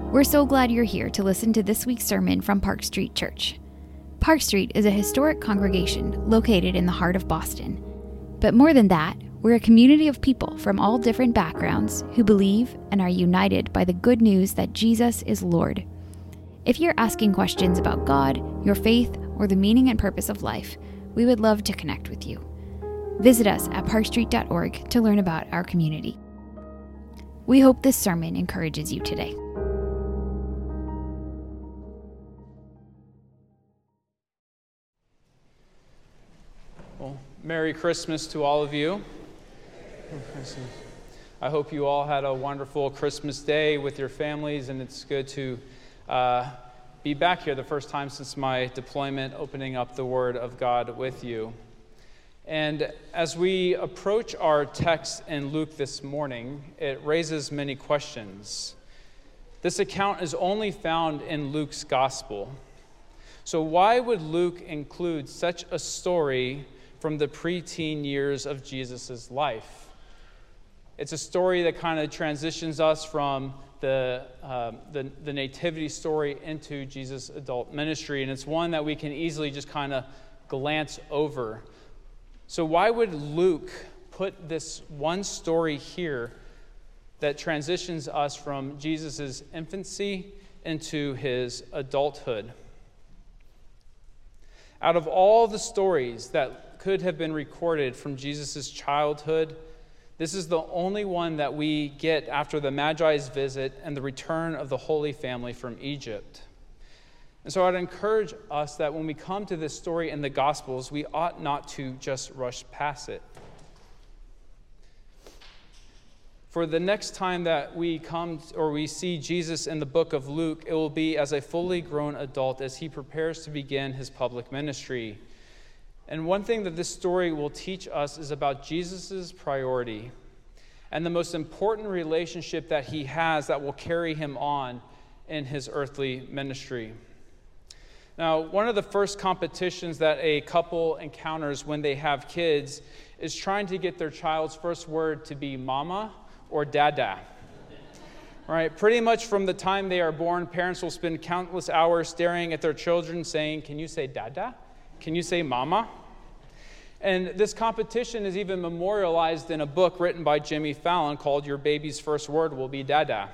We're so glad you're here to listen to this week's sermon from Park Street Church. Park Street is a historic congregation located in the heart of Boston. But more than that, we're a community of people from all different backgrounds who believe and are united by the good news that Jesus is Lord. If you're asking questions about God, your faith, or the meaning and purpose of life, we would love to connect with you. Visit us at parkstreet.org to learn about our community. We hope this sermon encourages you today. Well, Merry Christmas to all of you. I hope you all had a wonderful Christmas day with your families, and it's good to be back here the first time since my deployment, opening up the Word of God with you. And as we approach our text in Luke this morning, it raises many questions. This account is only found in Luke's Gospel. So why would Luke include such a story from the preteen years of Jesus' life? It's a story that kind of transitions us from the nativity story into Jesus' adult ministry, and it's one that we can easily just kind of glance over. So why would Luke put this one story here that transitions us from Jesus' infancy into his adulthood? Out of all the stories that could have been recorded from Jesus' childhood, this is the only one that we get after the Magi's visit and the return of the Holy Family from Egypt. And so I'd encourage us that when we come to this story in the Gospels, we ought not to just rush past it. For the next time that we come or we see Jesus in the book of Luke, it will be as a fully grown adult as he prepares to begin his public ministry. And one thing that this story will teach us is about Jesus' priority and the most important relationship that he has that will carry him on in his earthly ministry. Now, one of the first competitions that a couple encounters when they have kids is trying to get their child's first word to be mama or dada. Right? Pretty much from the time they are born, parents will spend countless hours staring at their children saying, "Can you say dada? Can you say mama?" And this competition is even memorialized in a book written by Jimmy Fallon called Your Baby's First Word Will Be Dada.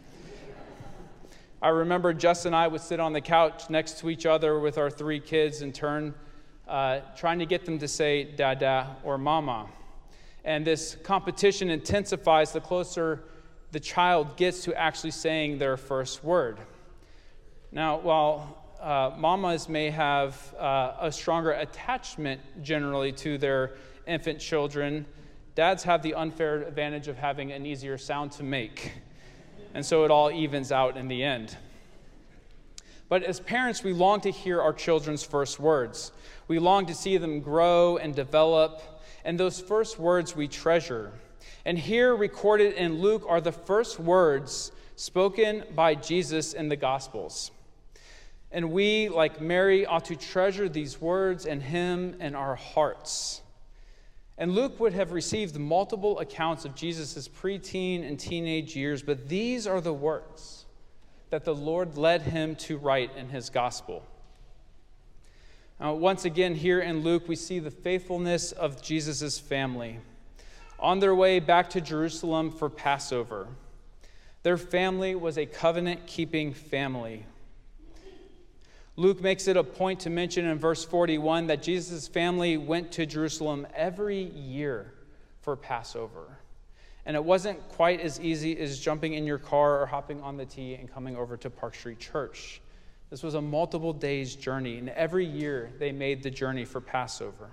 I remember Jess and I would sit on the couch next to each other with our three kids in turn, trying to get them to say dada or mama. And this competition intensifies the closer the child gets to actually saying their first word. Now, while mamas may have a stronger attachment generally to their infant children, dads have the unfair advantage of having an easier sound to make. And so it all evens out in the end. But as parents, we long to hear our children's first words. We long to see them grow and develop, and those first words we treasure. And here recorded in Luke are the first words spoken by Jesus in the Gospels. And we, like Mary, ought to treasure these words and him in our hearts. And Luke would have received multiple accounts of Jesus' preteen and teenage years, but these are the words that the Lord led him to write in his gospel. Now, once again, here in Luke, we see the faithfulness of Jesus' family on their way back to Jerusalem for Passover. Their family was a covenant-keeping family. Luke makes it a point to mention in verse 41 that Jesus' family went to Jerusalem every year for Passover. And it wasn't quite as easy as jumping in your car or hopping on the T and coming over to Park Street Church. This was a multiple days journey, and every year they made the journey for Passover.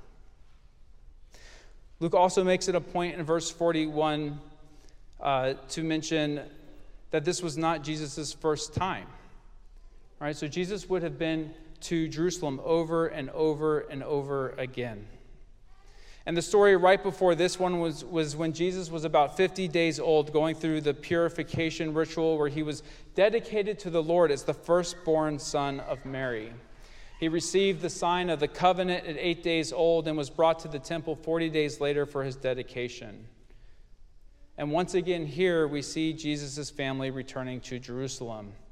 Luke also makes it a point in verse 41 to mention that this was not Jesus' first time. All right, so Jesus would have been to Jerusalem over and over and over again. And the story right before this one was when Jesus was about 50 days old, going through the purification ritual where he was dedicated to the Lord as the firstborn son of Mary. He received the sign of the covenant at 8 days old and was brought to the temple 40 days later for his dedication. And once again here we see Jesus' family returning to Jerusalem.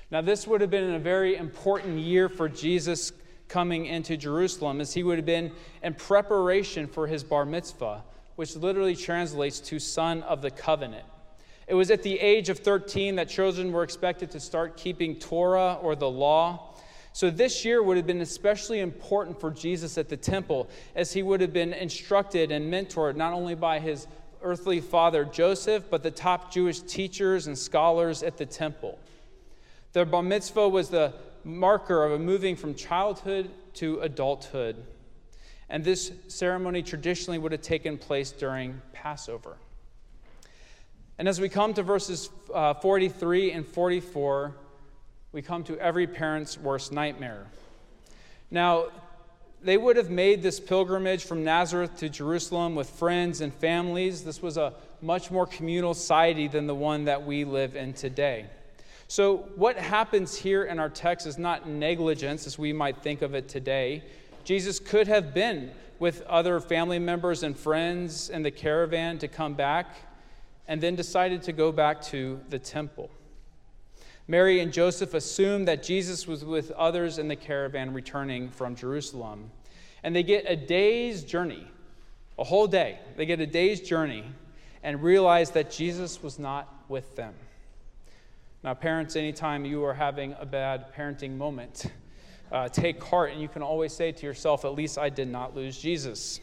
Now, this would have been a very important year for Jesus coming into Jerusalem, as he would have been in preparation for his bar mitzvah, which literally translates to son of the covenant. It was at the age of 13 that children were expected to start keeping Torah or the law. So this year would have been especially important for Jesus at the temple, as he would have been instructed and mentored not only by his earthly father Joseph, but the top Jewish teachers and scholars at the temple. The bar mitzvah was the marker of a moving from childhood to adulthood. And this ceremony traditionally would have taken place during Passover. And as we come to verses 43 and 44, we come to every parent's worst nightmare. Now, they would have made this pilgrimage from Nazareth to Jerusalem with friends and families. This was a much more communal society than the one that we live in today. So what happens here in our text is not negligence, as we might think of it today. Jesus could have been with other family members and friends in the caravan to come back, and then decided to go back to the temple. Mary and Joseph assumed that Jesus was with others in the caravan returning from Jerusalem. And they get a day's journey, a whole day. They get a day's journey and realize that Jesus was not with them. Now, parents, anytime you are having a bad parenting moment, take heart, and you can always say to yourself, at least I did not lose Jesus.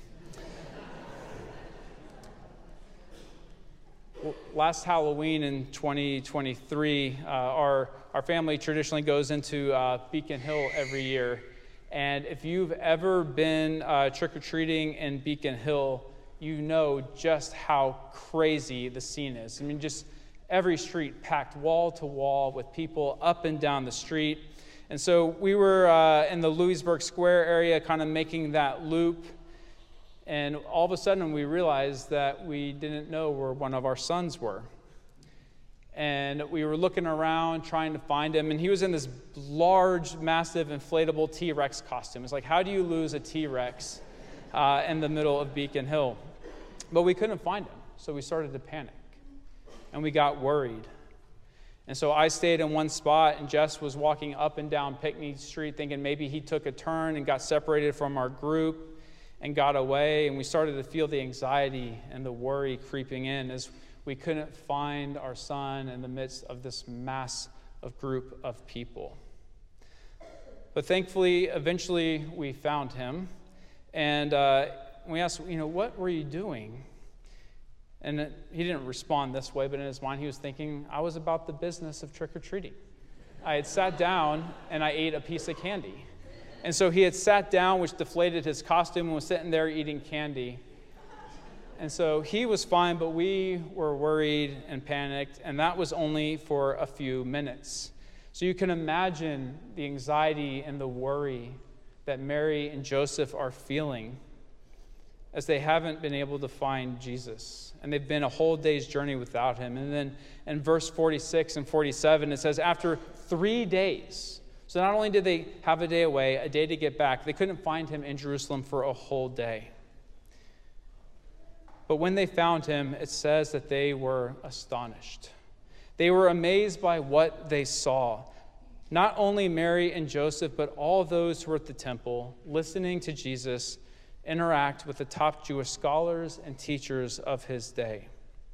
Last Halloween in 2023, our family traditionally goes into Beacon Hill every year. And if you've ever been trick-or-treating in Beacon Hill, you know just how crazy the scene is. I mean, just every street packed wall to wall with people up and down the street. And so we were in the Louisburg Square area, kind of making that loop. And all of a sudden we realized that we didn't know where one of our sons were. And we were looking around trying to find him. And he was in this large, massive, inflatable T-Rex costume. It's like, how do you lose a T-Rex in the middle of Beacon Hill? But we couldn't find him. So we started to panic. And we got worried. And so I stayed in one spot, and Jess was walking up and down Pinckney Street thinking maybe he took a turn and got separated from our group and got away. And we started to feel the anxiety and the worry creeping in as we couldn't find our son in the midst of this mass of group of people. But thankfully, eventually we found him. And we asked, what were you doing? And he didn't respond this way, but in his mind he was thinking, I was about the business of trick-or-treating. I had sat down and I ate a piece of candy. And so he had sat down, which deflated his costume, and was sitting there eating candy. And so he was fine, but we were worried and panicked, and that was only for a few minutes. So you can imagine the anxiety and the worry that Mary and Joseph are feeling as they haven't been able to find Jesus. And they've been a whole day's journey without him. And then in verse 46 and 47, it says, after 3 days, so not only did they have a day away, a day to get back, they couldn't find him in Jerusalem for a whole day. But when they found him, it says that they were astonished. They were amazed by what they saw. Not only Mary and Joseph, but all those who were at the temple listening to Jesus interact with the top Jewish scholars and teachers of his day.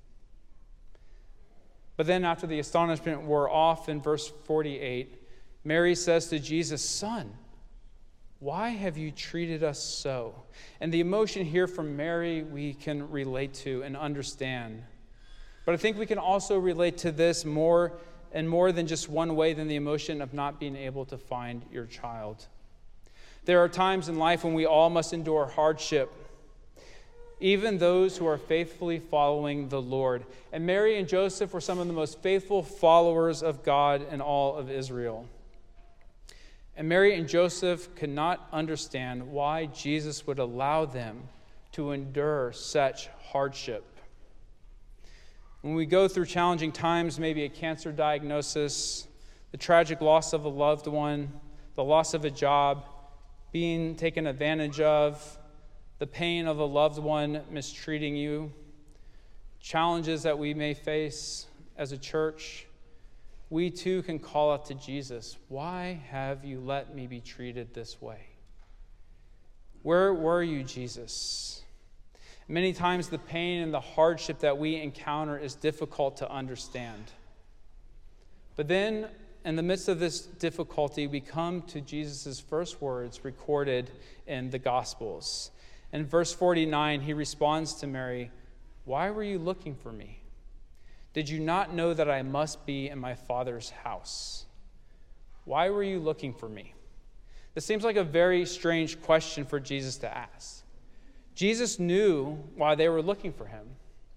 But then after the astonishment wore off in verse 48, Mary says to Jesus, Son, why have you treated us so? And the emotion here from Mary we can relate to and understand. But I think we can also relate to this more than just one way than the emotion of not being able to find your child. There are times in life when we all must endure hardship, even those who are faithfully following the Lord. And Mary and Joseph were some of the most faithful followers of God in all of Israel. And Mary and Joseph could not understand why Jesus would allow them to endure such hardship. When we go through challenging times, maybe a cancer diagnosis, the tragic loss of a loved one, the loss of a job, being taken advantage of, the pain of a loved one mistreating you, challenges that we may face as a church, we too can call out to Jesus, "Why have you let me be treated this way? Where were you, Jesus?" Many times the pain and the hardship that we encounter is difficult to understand. But then, in the midst of this difficulty, we come to Jesus' first words recorded in the Gospels. In verse 49, he responds to Mary, "Why were you looking for me? Did you not know that I must be in my Father's house? Why were you looking for me?" This seems like a very strange question for Jesus to ask. Jesus knew why they were looking for him.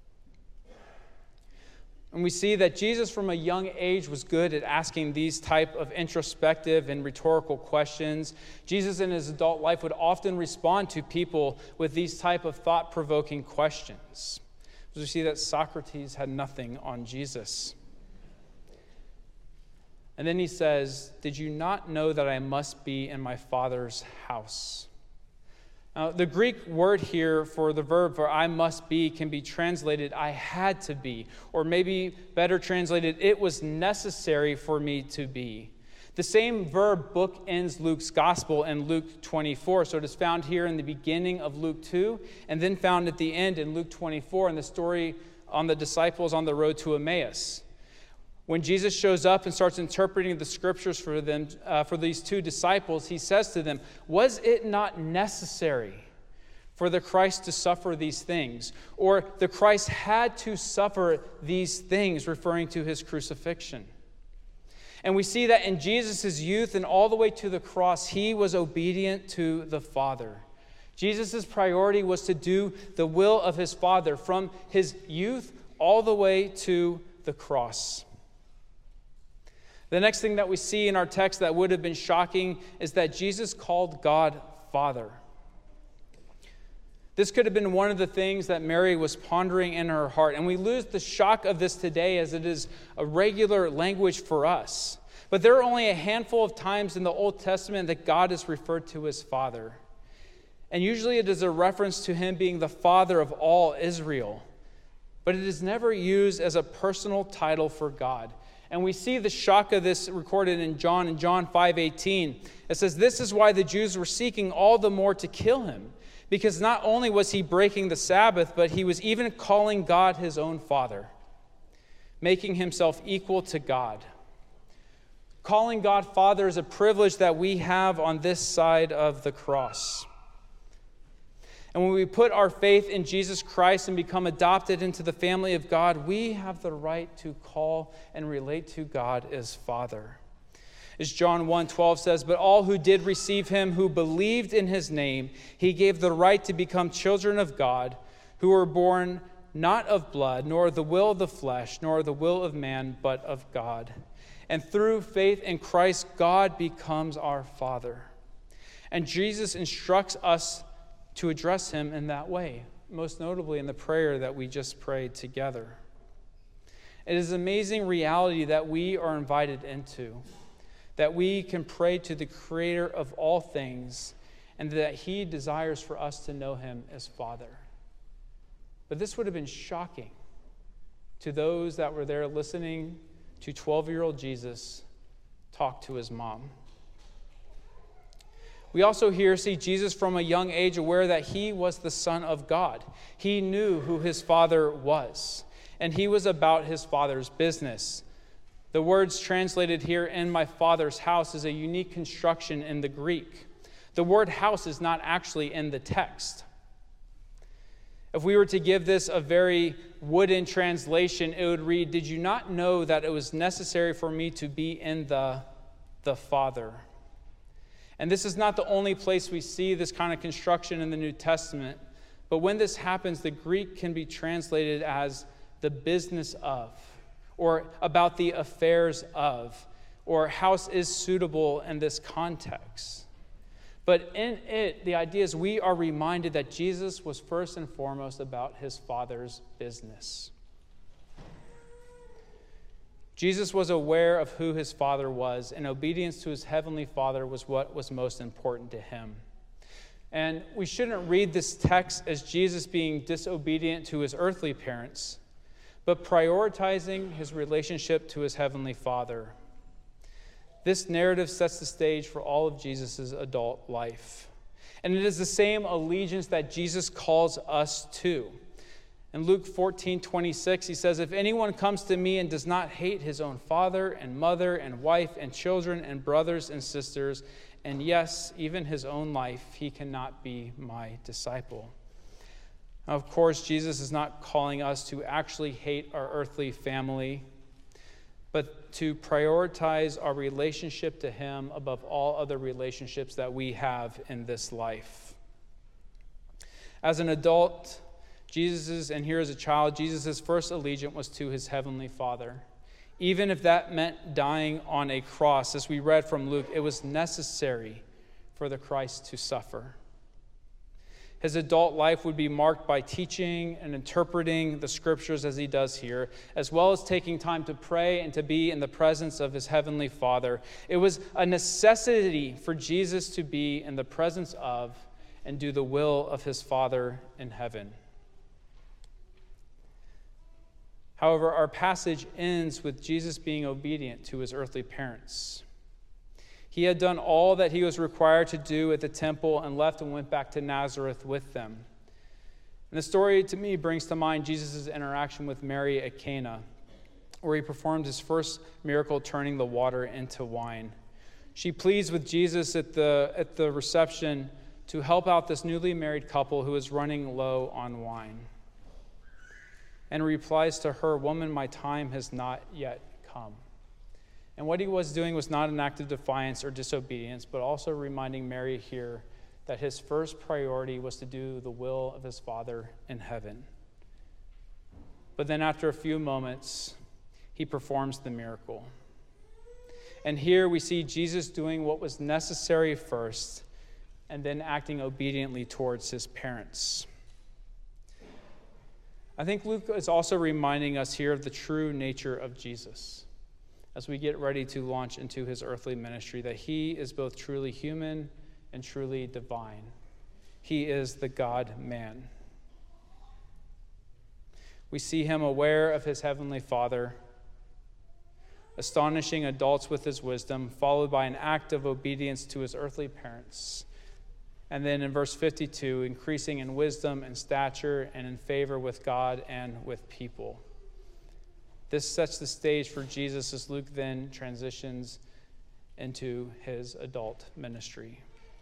And we see that Jesus from a young age was good at asking these type of introspective and rhetorical questions. Jesus in his adult life would often respond to people with these type of thought-provoking questions. We see that Socrates had nothing on Jesus. And then he says, "Did you not know that I must be in my Father's house?" Now, the Greek word here for the verb for "I must be" can be translated "I had to be," or maybe better translated, "It was necessary for me to be." The same verb bookends Luke's gospel in Luke 24. So it is found here in the beginning of Luke 2, and then found at the end in Luke 24 in the story on the disciples on the road to Emmaus. When Jesus shows up and starts interpreting the scriptures for them, for these two disciples, he says to them, "Was it not necessary for the Christ to suffer these things?" Or the Christ had to suffer these things, referring to his crucifixion. And we see that in Jesus' youth and all the way to the cross, he was obedient to the Father. Jesus' priority was to do the will of his Father from his youth all the way to the cross. The next thing that we see in our text that would have been shocking is that Jesus called God Father. This could have been one of the things that Mary was pondering in her heart, and we lose the shock of this today as it is a regular language for us. But there are only a handful of times in the Old Testament that God is referred to as Father. And usually it is a reference to him being the Father of all Israel. But it is never used as a personal title for God. And we see the shock of this recorded in John 5:18. It says, "This is why the Jews were seeking all the more to kill him, because not only was he breaking the Sabbath, but he was even calling God his own Father, making himself equal to God." Calling God Father is a privilege that we have on this side of the cross. And when we put our faith in Jesus Christ and become adopted into the family of God, we have the right to call and relate to God as Father. As John 1:12 says, "But all who did receive him, who believed in his name, he gave the right to become children of God, who were born not of blood, nor the will of the flesh, nor the will of man, but of God. And through faith in Christ, God becomes our Father." And Jesus instructs us to address him in that way, most notably in the prayer that we just prayed together. It is an amazing reality that we are invited into, that we can pray to the Creator of all things, and that he desires for us to know him as Father. But this would have been shocking to those that were there listening to 12-year-old Jesus talk to his mom. We also here see Jesus from a young age aware that he was the Son of God. He knew who his Father was, and he was about his Father's business. The words translated here, "in my Father's house," is a unique construction in the Greek. The word house is not actually in the text. If we were to give this a very wooden translation, it would read, "Did you not know that it was necessary for me to be in the Father?" And this is not the only place we see this kind of construction in the New Testament. But when this happens, the Greek can be translated as "the business of," or "about the affairs of," or "house is suitable in this context." But in it, the idea is we are reminded that Jesus was first and foremost about his Father's business. Jesus was aware of who his Father was, and obedience to his heavenly Father was what was most important to him. And we shouldn't read this text as Jesus being disobedient to his earthly parents, but prioritizing his relationship to his heavenly Father. This narrative sets the stage for all of Jesus' adult life. And it is the same allegiance that Jesus calls us to. In Luke 14:26, he says, "If anyone comes to me and does not hate his own father and mother and wife and children and brothers and sisters, and yes, even his own life, he cannot be my disciple." Now, of course, Jesus is not calling us to actually hate our earthly family, but to prioritize our relationship to him above all other relationships that we have in this life. As an adult, and here as a child, Jesus' first allegiance was to his heavenly Father. Even if that meant dying on a cross, as we read from Luke, it was necessary for the Christ to suffer. His adult life would be marked by teaching and interpreting the scriptures as he does here, as well as taking time to pray and to be in the presence of his heavenly Father. It was a necessity for Jesus to be in the presence of and do the will of his Father in heaven. However, our passage ends with Jesus being obedient to his earthly parents. He had done all that he was required to do at the temple and left and went back to Nazareth with them. And the story to me brings to mind Jesus' interaction with Mary at Cana, where he performed his first miracle, turning the water into wine. She pleads with Jesus at the reception to help out this newly married couple who is running low on wine. And replies to her, "Woman, my time has not yet come." And what he was doing was not an act of defiance or disobedience, but also reminding Mary here that his first priority was to do the will of his Father in heaven. But then after a few moments, he performs the miracle. And here we see Jesus doing what was necessary first and then acting obediently towards his parents. I think Luke is also reminding us here of the true nature of Jesus as we get ready to launch into his earthly ministry, that he is both truly human and truly divine. He is the God-man. We see him aware of his heavenly Father, astonishing adults with his wisdom, followed by an act of obedience to his earthly parents. And then in verse 52, increasing in wisdom and stature and in favor with God and with people. This sets the stage for Jesus as Luke then transitions into his adult ministry.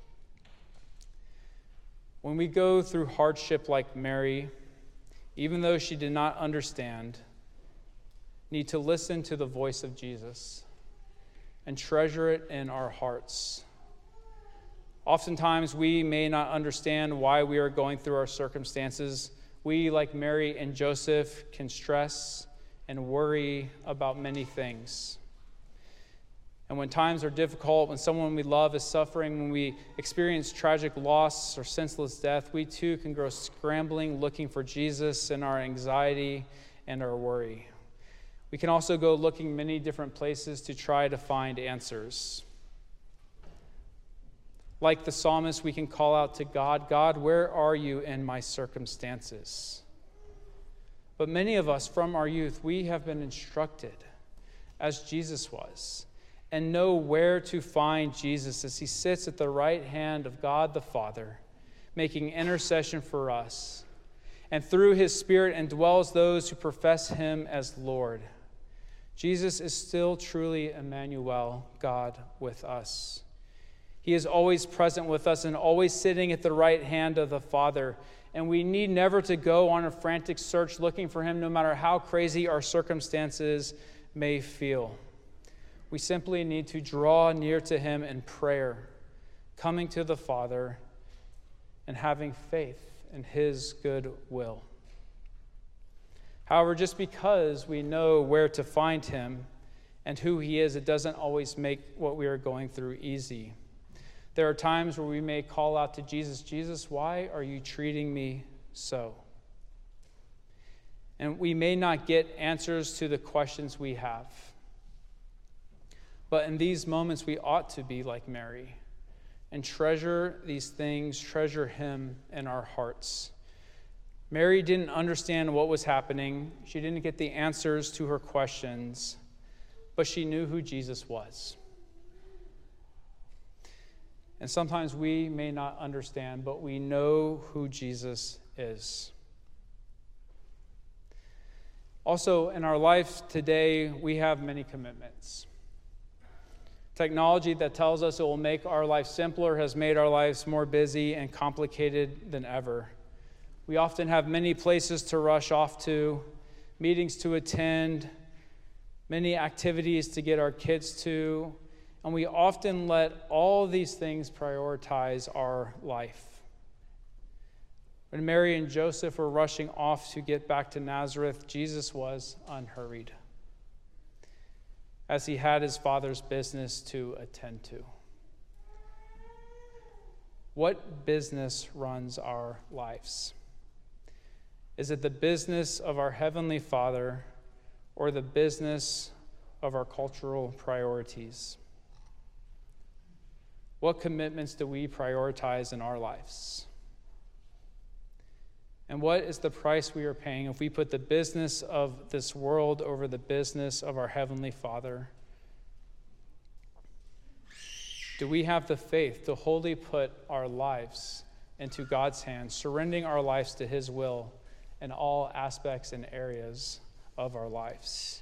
When we go through hardship like Mary, even though she did not understand, need to listen to the voice of Jesus and treasure it in our hearts. Oftentimes, we may not understand why we are going through our circumstances. We, like Mary and Joseph, can stress and worry about many things. And when times are difficult, when someone we love is suffering, when we experience tragic loss or senseless death, we too can grow scrambling, looking for Jesus in our anxiety and our worry. We can also go looking many different places to try to find answers. Like the psalmist, we can call out to God, "God, where are you in my circumstances?" But many of us from our youth, we have been instructed, as Jesus was, and know where to find Jesus as he sits at the right hand of God the Father, making intercession for us, and through his Spirit indwells those who profess him as Lord. Jesus is still truly Emmanuel, God with us. He is always present with us and always sitting at the right hand of the Father. And we need never to go on a frantic search looking for him, no matter how crazy our circumstances may feel. We simply need to draw near to him in prayer, coming to the Father and having faith in his good will. However, just because we know where to find him and who he is, it doesn't always make what we are going through easy. There are times where we may call out to Jesus, "Jesus, why are you treating me so?" And we may not get answers to the questions we have. But in these moments, we ought to be like Mary and treasure these things, treasure him in our hearts. Mary didn't understand what was happening. She didn't get the answers to her questions, but she knew who Jesus was. And sometimes we may not understand, but we know who Jesus is. Also, in our life today, we have many commitments. Technology that tells us it will make our life simpler has made our lives more busy and complicated than ever. We often have many places to rush off to, meetings to attend, many activities to get our kids to, and we often let all these things prioritize our life. When Mary and Joseph were rushing off to get back to Nazareth, Jesus was unhurried, as he had his Father's business to attend to. What business runs our lives? Is it the business of our Heavenly Father or the business of our cultural priorities? What commitments do we prioritize in our lives? And what is the price we are paying if we put the business of this world over the business of our Heavenly Father? Do we have the faith to wholly put our lives into God's hands, surrendering our lives to His will in all aspects and areas of our lives?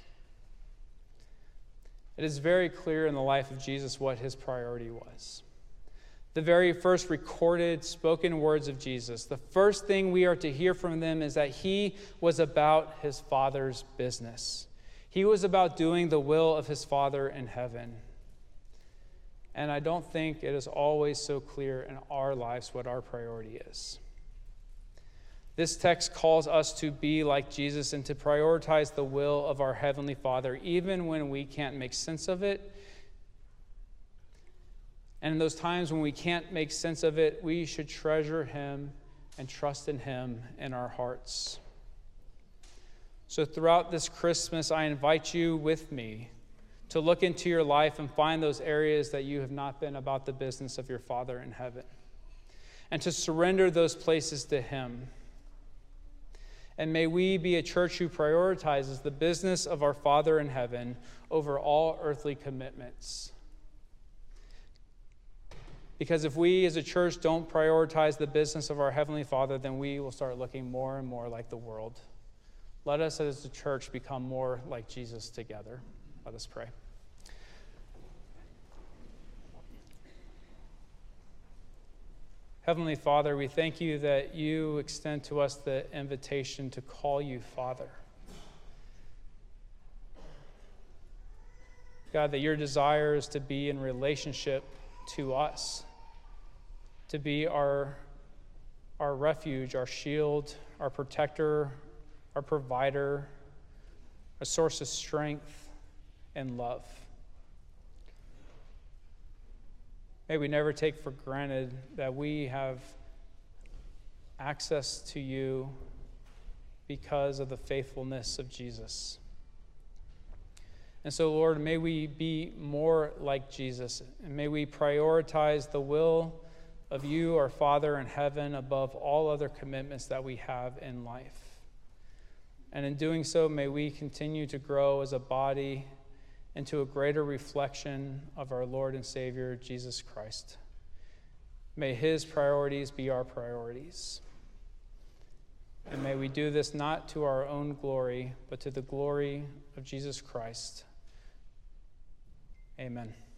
It is very clear in the life of Jesus what His priority was. The very first recorded spoken words of Jesus, the first thing we are to hear from them is that He was about His Father's business. He was about doing the will of His Father in heaven. And I don't think it is always so clear in our lives what our priority is. This text calls us to be like Jesus and to prioritize the will of our Heavenly Father, even when we can't make sense of it. And in those times when we can't make sense of it, we should treasure Him and trust in Him in our hearts. So throughout this Christmas, I invite you with me to look into your life and find those areas that you have not been about the business of your Father in heaven, and to surrender those places to Him. And may we be a church who prioritizes the business of our Father in heaven over all earthly commitments. Because if we as a church don't prioritize the business of our Heavenly Father, then we will start looking more and more like the world. Let us as a church become more like Jesus together. Let us pray. Heavenly Father, we thank you that you extend to us the invitation to call you Father. God, that your desire is to be in relationship to us, to be our refuge, our shield, our protector, our provider, a source of strength and love. May we never take for granted that we have access to you because of the faithfulness of Jesus. And so, Lord, may we be more like Jesus, and may we prioritize the will of you, our Father in heaven, above all other commitments that we have in life. And in doing so, may we continue to grow as a body into a greater reflection of our Lord and Savior, Jesus Christ. May his priorities be our priorities. And may we do this not to our own glory, but to the glory of Jesus Christ. Amen.